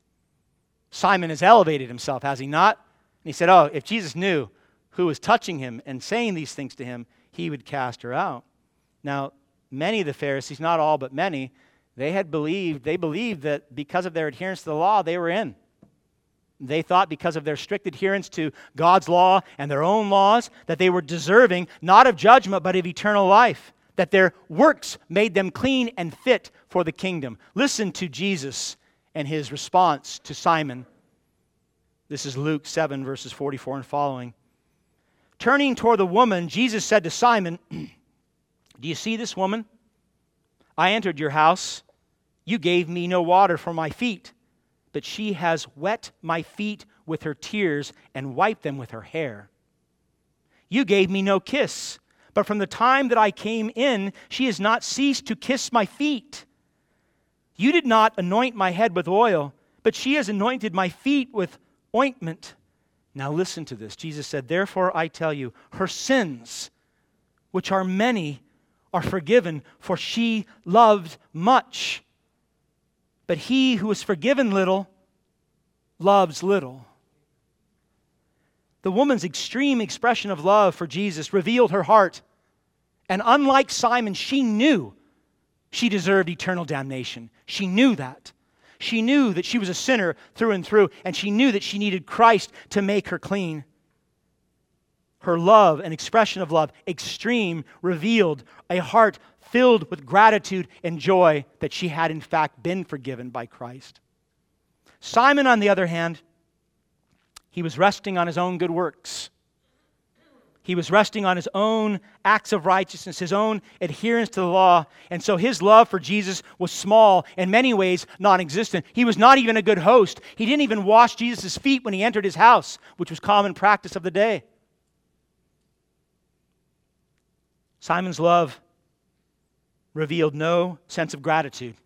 Simon has elevated himself, has he not? And he said, oh, if Jesus knew who was touching him and saying these things to him, he would cast her out. Now, many of the Pharisees, not all but many, they had believed, they believed that because of their adherence to the law, they were in. They thought because of their strict adherence to God's law and their own laws that they were deserving not of judgment but of eternal life, that their works made them clean and fit for the kingdom. Listen to Jesus and his response to Simon. This is Luke seven, verses forty-four and following. Turning toward the woman, Jesus said to Simon, do you see this woman? I entered your house. You gave me no water for my feet, but she has wet my feet with her tears and wiped them with her hair. You gave me no kiss, but from the time that I came in, she has not ceased to kiss my feet. You did not anoint my head with oil, but she has anointed my feet with ointment. Now listen to this. Jesus said, therefore I tell you, her sins, which are many, are forgiven, for she loved much. But he who is forgiven little loves little. The woman's extreme expression of love for Jesus revealed her heart. And unlike Simon, she knew she deserved eternal damnation. She knew that. She knew that she was a sinner through and through, and she knew that she needed Christ to make her clean. Her love, an expression of love, extreme, revealed a heart filled with gratitude and joy that she had in fact been forgiven by Christ. Simon, on the other hand, he was resting on his own good works. He was resting on his own acts of righteousness, his own adherence to the law. And so his love for Jesus was small, in many ways non-existent. He was not even a good host. He didn't even wash Jesus' feet when he entered his house, which was common practice of the day. Simon's love revealed no sense of gratitude,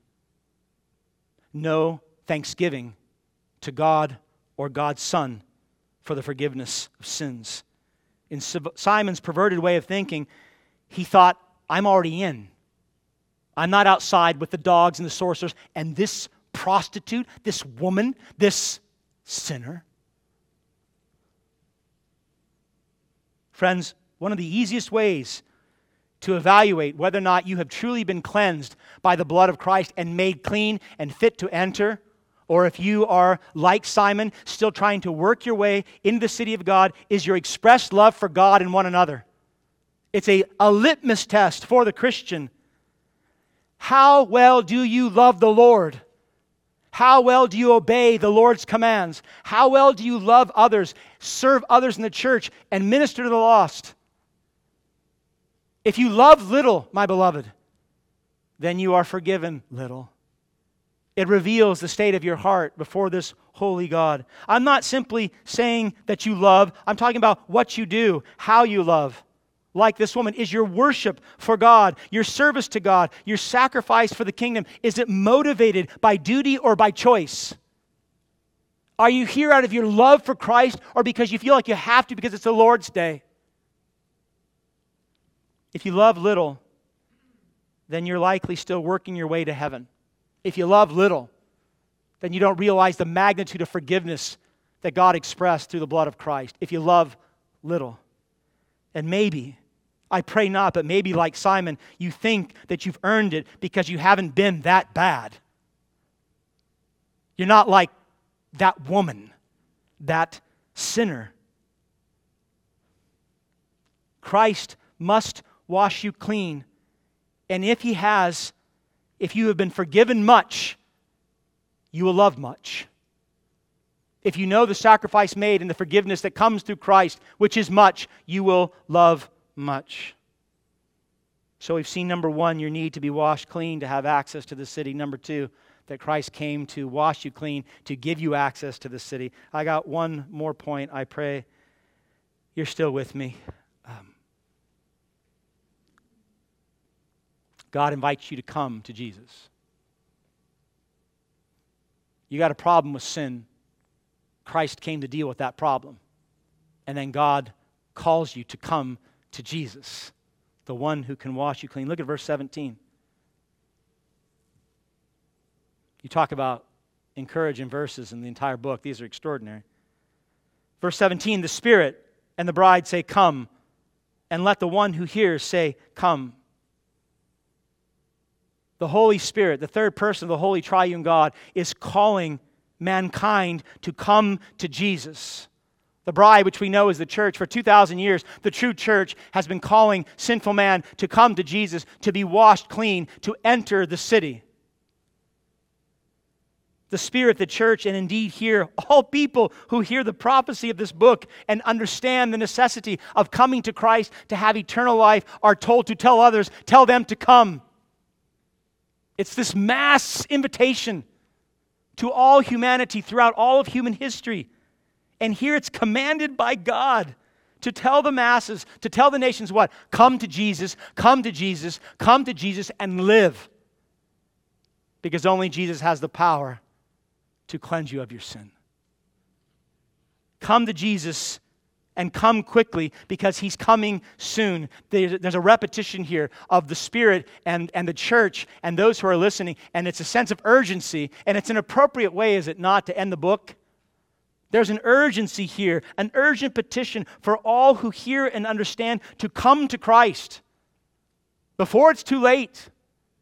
no thanksgiving to God or God's Son for the forgiveness of sins. In Simon's perverted way of thinking, he thought, I'm already in. I'm not outside with the dogs and the sorcerers, and this prostitute, this woman, this sinner. Friends, one of the easiest ways to evaluate whether or not you have truly been cleansed by the blood of Christ and made clean and fit to enter, or if you are, like Simon, still trying to work your way into the city of God, is your expressed love for God and one another. It's a, a litmus test for the Christian. How well do you love the Lord? How well do you obey the Lord's commands? How well do you love others, serve others in the church, and minister to the lost? If you love little, my beloved, then you are forgiven little. It reveals the state of your heart before this holy God. I'm not simply saying that you love. I'm talking about what you do, how you love. like this woman? Is your worship for God, your service to God, your sacrifice for the kingdom, is it motivated by duty or by choice? Are you here out of your love for Christ or because you feel like you have to because it's the Lord's day? If you love little, then you're likely still working your way to heaven. If you love little, then you don't realize the magnitude of forgiveness that God expressed through the blood of Christ. If you love little. And maybe, I pray not, but maybe like Simon, you think that you've earned it because you haven't been that bad. You're not like that woman, that sinner. Christ must wash you clean. And if He has, if you have been forgiven much, you will love much. If you know the sacrifice made and the forgiveness that comes through Christ, which is much, you will love much. So we've seen, number one, your need to be washed clean to have access to the city. Number two, that Christ came to wash you clean, to give you access to the city. I got one more point. I pray you're still with me. Um, God invites you to come to Jesus. You got a problem with sin. Christ came to deal with that problem. And then God calls you to come to Jesus, the one who can wash you clean. Look at verse seventeen. You talk about encouraging verses in the entire book. These are extraordinary. Verse seventeen, the Spirit and the bride say, come. And let the one who hears say, come. The Holy Spirit, the third person of the Holy Triune God, is calling mankind to come to Jesus. The bride, which we know is the church, for two thousand years, the true church has been calling sinful man to come to Jesus, to be washed clean, to enter the city. The Spirit, the church, and indeed here, all people who hear the prophecy of this book and understand the necessity of coming to Christ to have eternal life are told to tell others, tell them to come. It's this mass invitation to all humanity throughout all of human history. And here it's commanded by God to tell the masses, to tell the nations what? Come to Jesus, come to Jesus, come to Jesus and live. Because only Jesus has the power to cleanse you of your sin. Come to Jesus and come quickly because He's coming soon. There's, there's a repetition here of the Spirit and, and the church and those who are listening, and it's a sense of urgency, and it's an appropriate way, is it not, to end the book? There's an urgency here, an urgent petition for all who hear and understand to come to Christ before it's too late.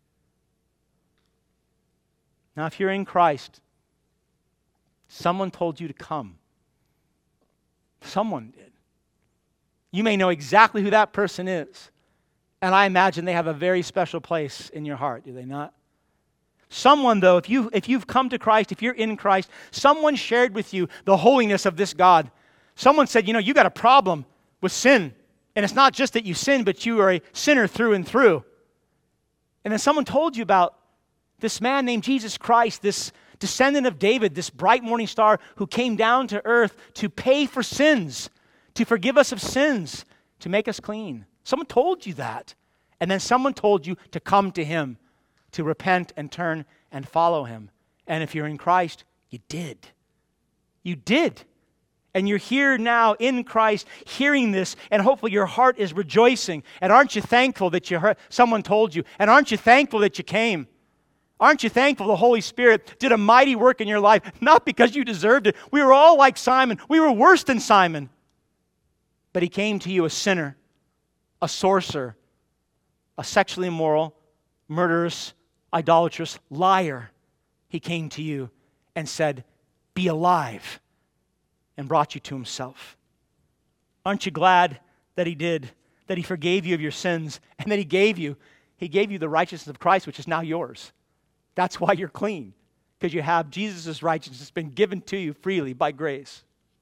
Now, if you're in Christ, someone told you to come. Someone did. You may know exactly who that person is. And I imagine they have a very special place in your heart, do they not? Someone, though, if, you, if you've come to Christ, if you're in Christ, someone shared with you the holiness of this God. Someone said, you know, you got a problem with sin. And it's not just that you sin, but you are a sinner through and through. And then someone told you about this man named Jesus Christ, this descendant of David, this bright morning star who came down to earth to pay for sins, to forgive us of sins, to make us clean. Someone told you that. And then someone told you to come to Him, to repent and turn and follow Him. And if you're in Christ, you did. You did. And you're here now in Christ hearing this, and hopefully your heart is rejoicing. And aren't you thankful that you heard, someone told you? And aren't you thankful that you came? Aren't you thankful the Holy Spirit did a mighty work in your life, not because you deserved it. We were all like Simon. We were worse than Simon. But He came to you a sinner, a sorcerer, a sexually immoral, murderous, idolatrous liar. He came to you and said, be alive, and brought you to Himself. Aren't you glad that He did, that He forgave you of your sins, and that He gave you, He gave you the righteousness of Christ, which is now yours. That's why you're clean, because you have Jesus' righteousness. It's been given to you freely by grace.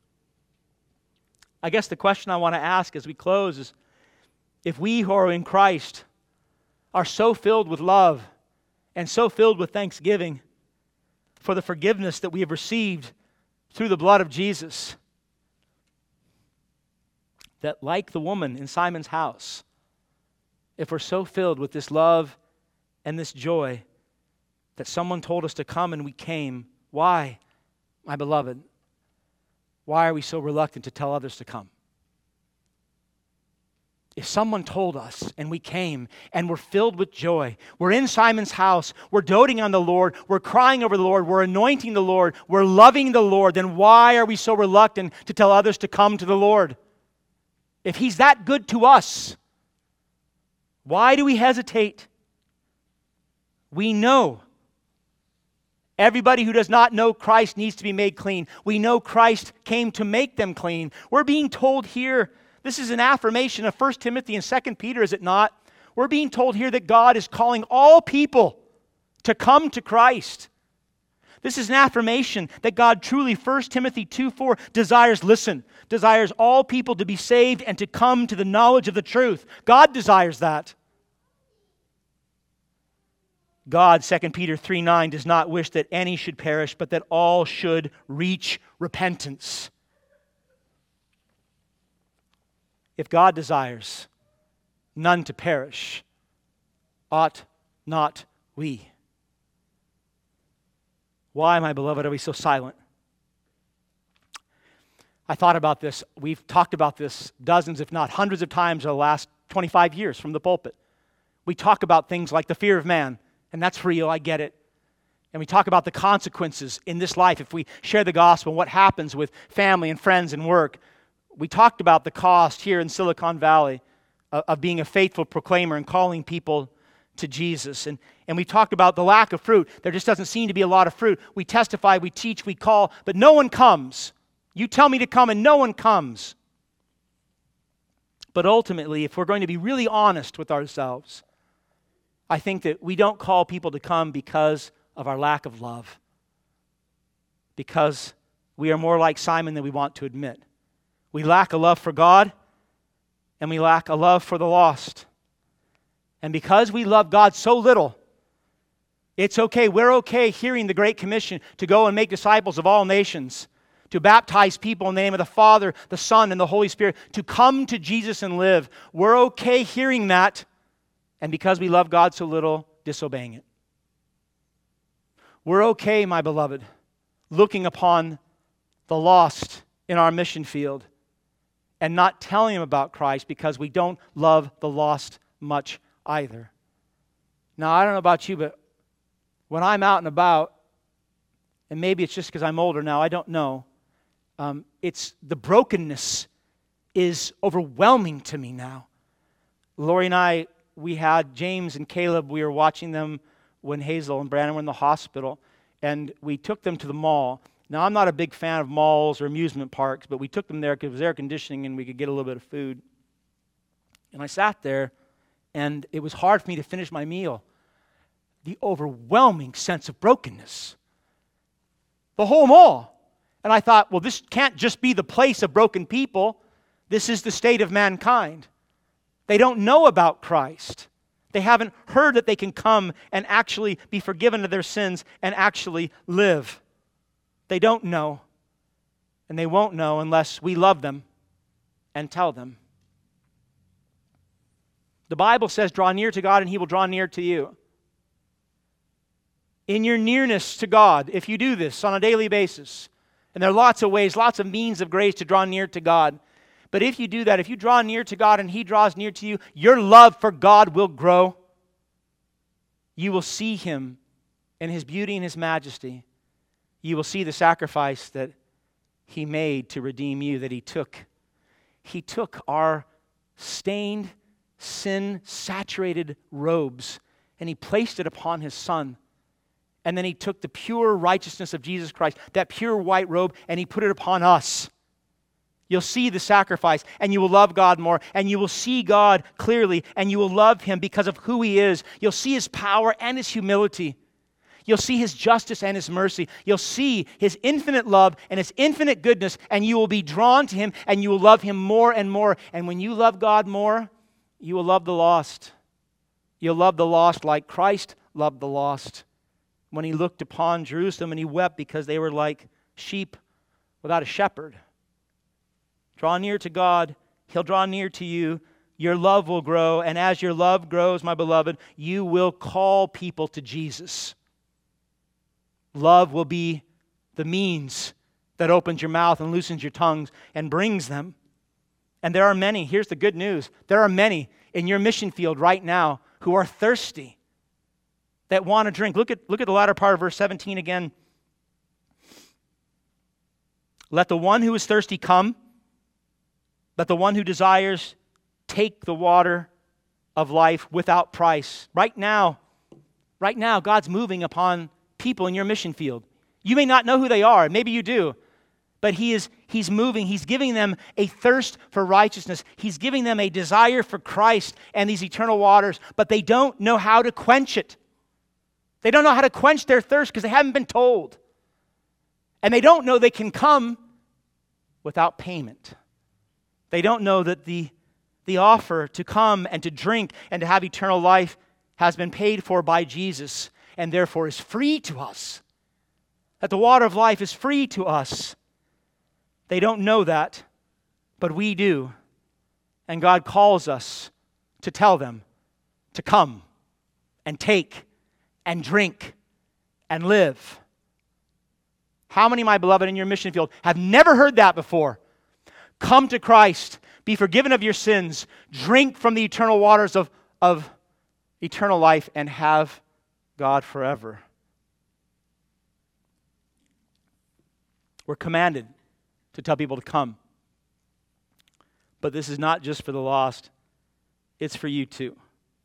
I guess the question I want to ask as we close is, if we who are in Christ are so filled with love and so filled with thanksgiving for the forgiveness that we have received through the blood of Jesus, that, like the woman in Simon's house, if we're so filled with this love and this joy that someone told us to come and we came, why, my beloved, why are we so reluctant to tell others to come? If someone told us and we came and we're filled with joy, we're in Simon's house, we're doting on the Lord, we're crying over the Lord, we're anointing the Lord, we're loving the Lord, then why are we so reluctant to tell others to come to the Lord? If He's that good to us, why do we hesitate? We know everybody who does not know Christ needs to be made clean. We know Christ came to make them clean. We're being told here, this is an affirmation of First Timothy and Second Peter, is it not? We're being told here that God is calling all people to come to Christ. This is an affirmation that God truly, First Timothy two four, desires, listen, desires all people to be saved and to come to the knowledge of the truth. God desires that. God, Second Peter three nine, does not wish that any should perish, but that all should reach repentance. If God desires none to perish, ought not we? Why, my beloved, are we so silent? I thought about this. We've talked about this dozens, if not hundreds of times in the last twenty-five years from the pulpit. We talk about things like the fear of man, and that's real, I get it. And we talk about the consequences in this life if we share the gospel, what happens with family and friends and work. We talked about the cost here in Silicon Valley of, of being a faithful proclaimer and calling people to Jesus. And, and we talked about the lack of fruit. There just doesn't seem to be a lot of fruit. We testify, we teach, we call, but no one comes. You tell me to come and no one comes. But ultimately, if we're going to be really honest with ourselves, I think that we don't call people to come because of our lack of love. Because we are more like Simon than we want to admit. We lack a love for God, and we lack a love for the lost. And because we love God so little, it's okay, we're okay hearing the Great Commission to go and make disciples of all nations, to baptize people in the name of the Father, the Son, and the Holy Spirit, to come to Jesus and live. We're okay hearing that, and because we love God so little, disobeying it. We're okay, my beloved, looking upon the lost in our mission field and not telling them about Christ because we don't love the lost much either. Now, I don't know about you, but when I'm out and about, and maybe it's just because I'm older now, I don't know, um, it's the brokenness is overwhelming to me now. Lori and I, we had James and Caleb, we were watching them when Hazel and Brandon were in the hospital, and we took them to the mall. Now, I'm not a big fan of malls or amusement parks, but we took them there because it was air conditioning and we could get a little bit of food. And I sat there, and it was hard for me to finish my meal. The overwhelming sense of brokenness. The whole mall. And I thought, well, this can't just be the place of broken people. This is the state of mankind. They don't know about Christ. They haven't heard that they can come and actually be forgiven of their sins and actually live. They don't know, and they won't know unless we love them and tell them. The Bible says, draw near to God and He will draw near to you. In your nearness to God, if you do this on a daily basis, and there are lots of ways, lots of means of grace to draw near to God, but if you do that, if you draw near to God and He draws near to you, your love for God will grow. You will see Him in His beauty and His majesty. You will see the sacrifice that He made to redeem you, that He took. He took our stained, sin-saturated robes and He placed it upon His Son. And then He took the pure righteousness of Jesus Christ, that pure white robe, and He put it upon us. You'll see the sacrifice, and you will love God more, and you will see God clearly, and you will love Him because of who He is. You'll see His power and His humility. You'll see His justice and His mercy. You'll see His infinite love and His infinite goodness, and you will be drawn to Him, and you will love Him more and more. And when you love God more, you will love the lost. You'll love the lost like Christ loved the lost. When He looked upon Jerusalem and He wept because they were like sheep without a shepherd. Draw near to God He'll draw near to you. Your love will grow. And as your love grows, my beloved, you will call people to Jesus. Love will be the means that opens your mouth and loosens your tongues and brings them. And there are many, here's the good news, there are many in your mission field right now who are thirsty, that want to drink. Look at, look at the latter part of verse seventeen again. Let the one who is thirsty come. Let the one who desires take the water of life without price. Right now, right now, God's moving upon people in your mission field. You may not know who they are. Maybe you do. But he is, he's moving. He's giving them a thirst for righteousness. He's giving them a desire for Christ and these eternal waters, but they don't know how to quench it. They don't know how to quench their thirst because they haven't been told. And they don't know they can come without payment. They don't know that the, the offer to come and to drink and to have eternal life has been paid for by Jesus and therefore is free to us. That the water of life is free to us. They don't know that, but we do. And God calls us to tell them to come and take and drink and live. How many, my beloved, in your mission field have never heard that before? Come to Christ, be forgiven of your sins, drink from the eternal waters of, of eternal life, and have God forever. We're commanded to tell people to come. But this is not just for the lost, it's for you too.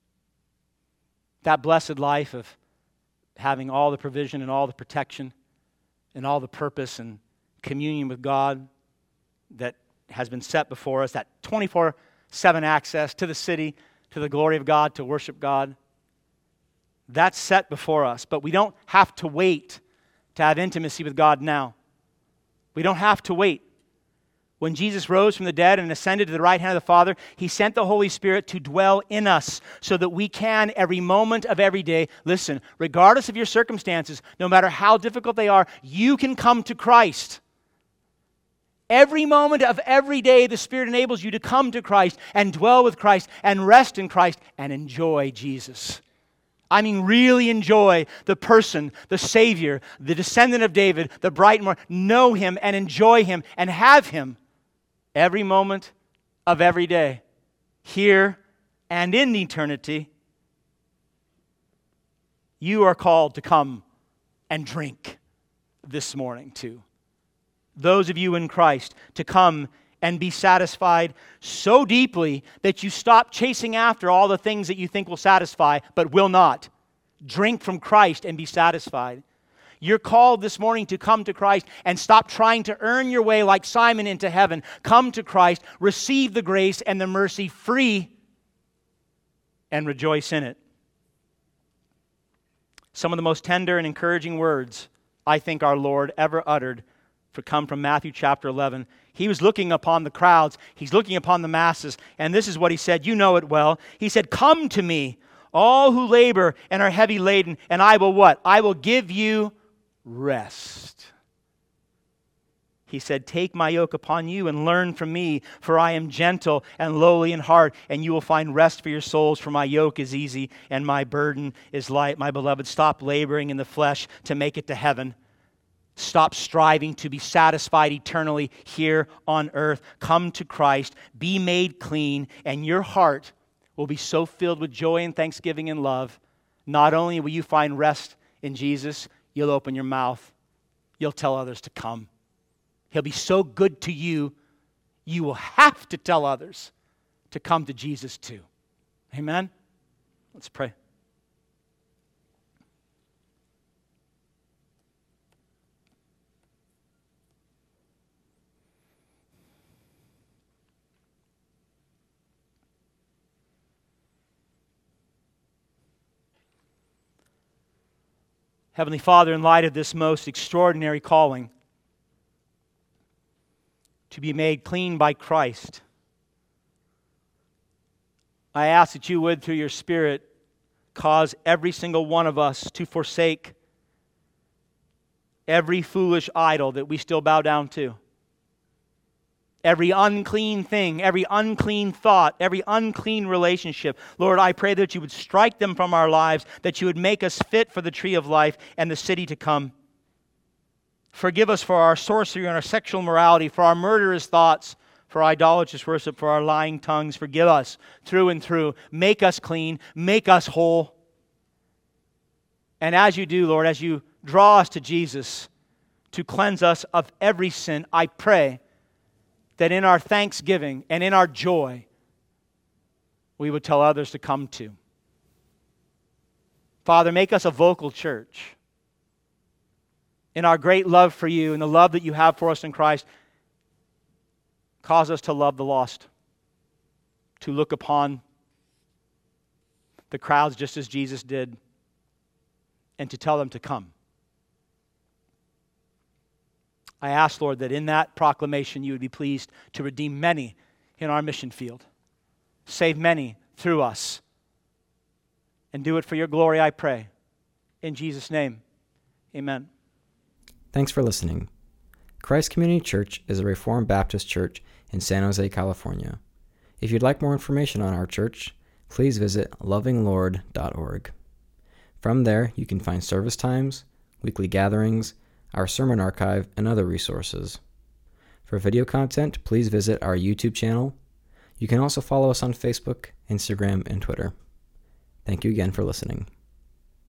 That blessed life of having all the provision and all the protection and all the purpose and communion with God that has been set before us, that twenty-four seven access to the city, to the glory of God, to worship God, that's set before us. But we don't have to wait to have intimacy with God now. We don't have to wait. When Jesus rose from the dead and ascended to the right hand of the Father, He sent the Holy Spirit to dwell in us so that we can, every moment of every day, listen, regardless of your circumstances, no matter how difficult they are, you can come to Christ. Every moment of every day, the Spirit enables you to come to Christ and dwell with Christ and rest in Christ and enjoy Jesus. I mean, really enjoy the person, the Savior, the descendant of David, the bright and morning. Know Him and enjoy Him and have Him every moment of every day, here and in eternity. You are called to come and drink this morning too. Those of you in Christ, to come and be satisfied so deeply that you stop chasing after all the things that you think will satisfy, but will not. Drink from Christ and be satisfied. You're called this morning to come to Christ and stop trying to earn your way like Simon into heaven. Come to Christ, receive the grace and the mercy free, and rejoice in it. Some of the most tender and encouraging words I think our Lord ever uttered for come from Matthew chapter eleven. He was looking upon the crowds. He's looking upon the masses. And this is what He said. You know it well. He said, "Come to me, all who labor and are heavy laden, and I will" what? "I will give you rest." He said, "Take my yoke upon you and learn from me, for I am gentle and lowly in heart, and you will find rest for your souls, for my yoke is easy and my burden is light." My beloved, stop laboring in the flesh to make it to heaven. Stop striving to be satisfied eternally here on earth. Come to Christ, be made clean, and your heart will be so filled with joy and thanksgiving and love. Not only will you find rest in Jesus, you'll open your mouth. You'll tell others to come. He'll be so good to you, you will have to tell others to come to Jesus too. Amen? Let's pray. Heavenly Father, in light of this most extraordinary calling to be made clean by Christ, I ask that you would, through your Spirit, cause every single one of us to forsake every foolish idol that we still bow down to. every unclean thing, every unclean thought, every unclean relationship. Lord, I pray that you would strike them from our lives, that you would make us fit for the tree of life and the city to come. Forgive us for our sorcery and our sexual morality, for our murderous thoughts, for idolatrous worship, for our lying tongues. Forgive us through and through. Make us clean. Make us whole. And as you do, Lord, as you draw us to Jesus to cleanse us of every sin, I pray that in our thanksgiving and in our joy, we would tell others to come to. Father, make us a vocal church. In our great love for you and the love that you have for us in Christ, cause us to love the lost, to look upon the crowds just as Jesus did, and to tell them to come. I ask, Lord, that in that proclamation you would be pleased to redeem many in our mission field. Save many through us. And do it for your glory, I pray. In Jesus' name, amen. Thanks for listening. Christ Community Church is a Reformed Baptist church in San Jose, California. If you'd like more information on our church, please visit loving lord dot org. From there, you can find service times, weekly gatherings, our sermon archive, and other resources. For video content, please visit our YouTube channel. You can also follow us on Facebook, Instagram, and Twitter. Thank you again for listening.